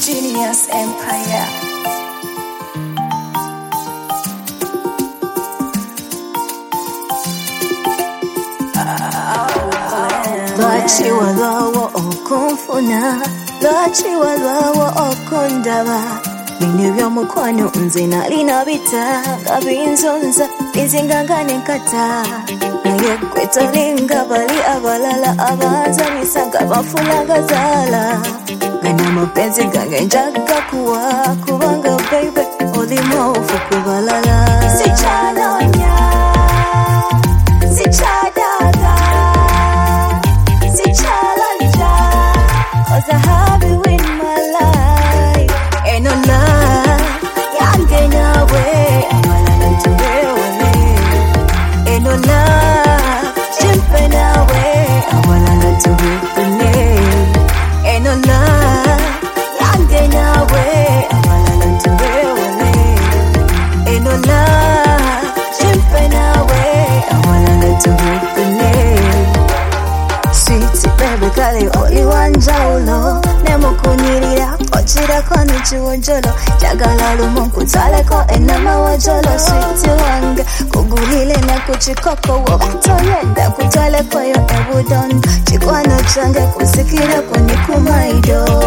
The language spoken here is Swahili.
Genius Empire. Lwachiwa lwawo okunfuna, lwachiwa lwawo okundaba. Bino by'omukwano nze nali nabita nga binzonza bizinga n'enkata. Naye ggwe tolinga bali abalala abanzanyisa nga bafuna gazaala. Gana amapenzi gange njaga kuwa kubanga baby oli mwovu ku balala. Sikyanonya, sikyadaga, sikyalonja, 'cause I have you in my life. Ain't no love yange nawe abalala ntubewale. Ain't no love jimpe nawe abalala tubefune. Ain't no love yange nawe abalala ntubewale. Ain't no love jimpe nawe abalala tubefune. Sweet baby kale oli wanjawulo nemukunyirira ochirako n'ekiwojjolo njagala lumu nkutwaleko enama wajolo. Sweet wange kugulile ne ku kikoko woba toyenda kutwalekoyo ebudondo. Kikwano kyange kusikireko ni ku maido.